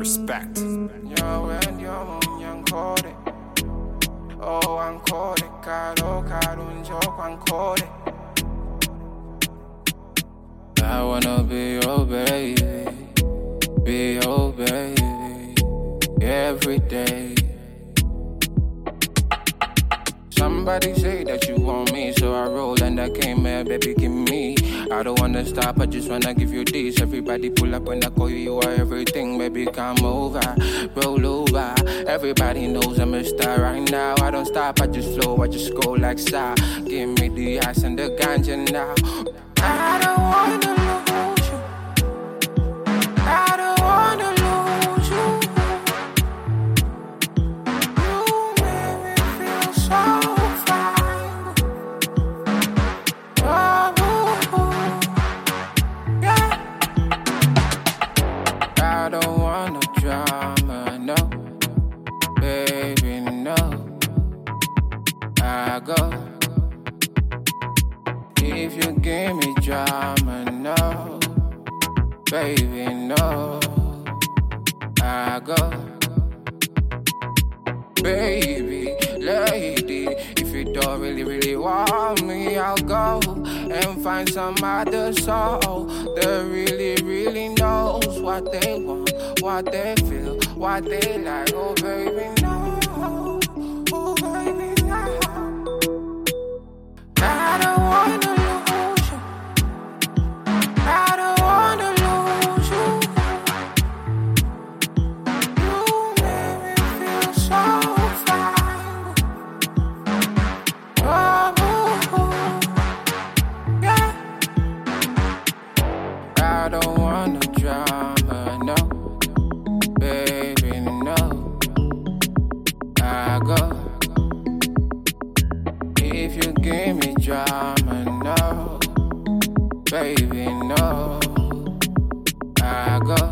Respect. Yo, and yo, young code. Oh, ancora, caro, un gioco ancora. I wanna be your baby, every day. Somebody say that you want me, so I roll and I came here, baby, give me. I don't wanna stop, I just wanna give you this. Everybody pull up when I call you, you are everything, baby, come over, roll over. Everybody knows I'm a star right now. I don't stop, I just flow, I just go like star. Give me the ice and the ganja now. I don't wanna lose you. I don't wanna lose you. You make me feel so fine. Oh, yeah. I don't wanna drama, no. Baby, no. I go. If you give me drama, no. Baby, no. I go. Baby, lady, if you don't really want me, I'll go and find some other soul that really knows what they want, what they feel, what they like. Oh, baby, no. Oh, baby, no. I don't wanna lose you. I don't wanna lose you. You make me feel so fine. Oh, yeah. I don't wanna drama, no. Baby, no. I go. If you give me drama, no. Baby, no. I go.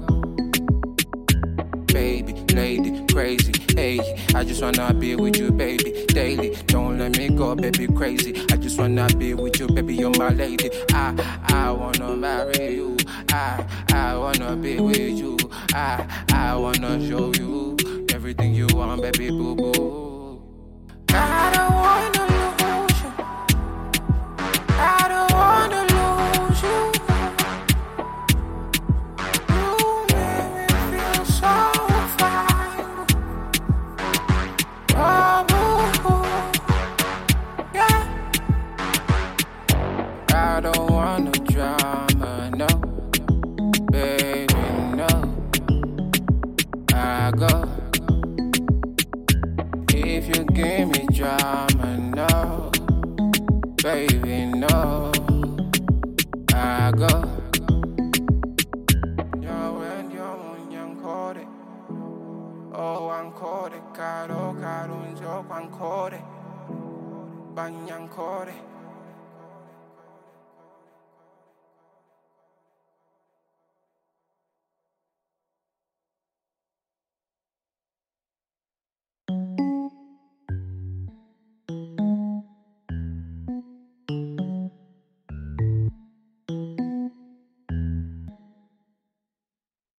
Baby, lady, crazy, hey. I just wanna be with you, baby, daily. Don't let me go, baby, crazy. I just wanna be with you, baby, you're my lady. I wanna marry you. I wanna be with you. I wanna show you everything you want, baby, boo boo. I don't wanna lose you. I don't wanna lose you. You make me feel so fine. Oh, yeah. I don't wanna drama, no. Baby, no. I go. If you give me drama, no. Baby, no. I go. Yo, and yo, young code. Oh, ancora, caro, un gioco ancora. Bagna ancora.